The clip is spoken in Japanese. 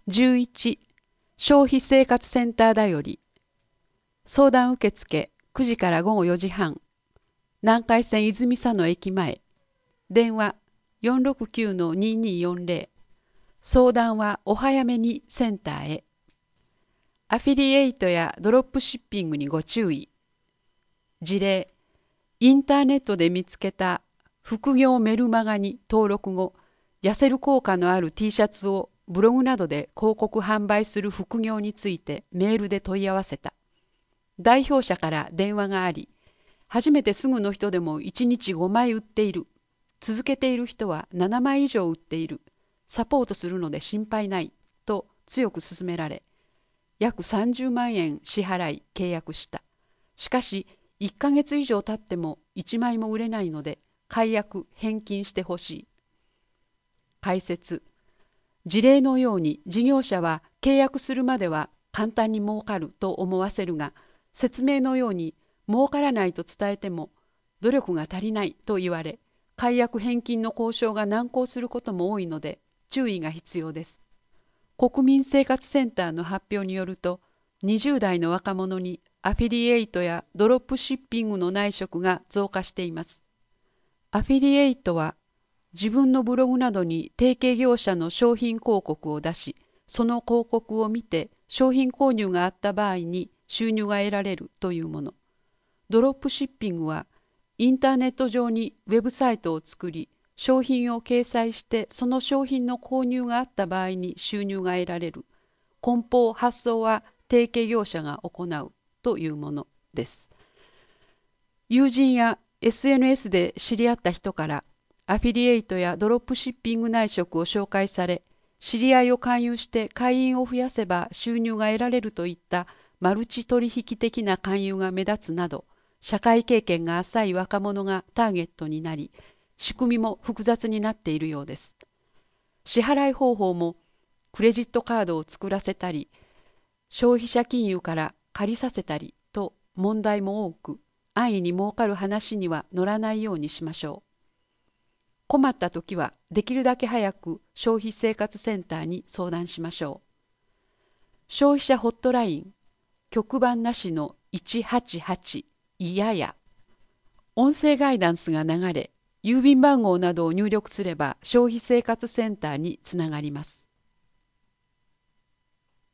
11、消費生活センターだより。相談受付9時から午後4時半。南海線泉佐野駅前。電話469-2240。相談はお早めにセンターへ。アフィリエイトやドロップシッピングにご注意。事例、インターネットで見つけた副業メルマガに登録後、痩せる効果のある T シャツをブログなどで広告販売する副業についてメールで問い合わせた。代表者から電話があり、初めてすぐの人でも1日5枚売っている。続けている人は7枚以上売っている。サポートするので心配ない。と強く勧められ、約30万円支払い契約した。しかし、1ヶ月以上経っても1枚も売れないので、解約返金してほしい。解説。事例のように事業者は契約するまでは簡単に儲かると思わせるが、説明のように儲からないと伝えても努力が足りないと言われ、解約返金の交渉が難航することも多いので注意が必要です。国民生活センターの発表によると、20代の若者にアフィリエイトやドロップシッピングの内職が増加しています。アフィリエイトは自分のブログなどに提携業者の商品広告を出し、その広告を見て商品購入があった場合に収入が得られるというもの。ドロップシッピングはインターネット上にウェブサイトを作り、商品を掲載してその商品の購入があった場合に収入が得られる。梱包・発送は提携業者が行うというものです。友人や SNS で知り合った人からアフィリエイトやドロップシッピング内職を紹介され、知り合いを勧誘して会員を増やせば収入が得られるといったマルチ取引的な勧誘が目立つなど、社会経験が浅い若者がターゲットになり、仕組みも複雑になっているようです。支払い方法もクレジットカードを作らせたり、消費者金融から借りさせたりと問題も多く、安易に儲かる話には乗らないようにしましょう。困った時はできるだけ早く消費生活センターに相談しましょう。消費者ホットライン、局番なしの188いやや。音声ガイダンスが流れ、郵便番号などを入力すれば消費生活センターにつながります。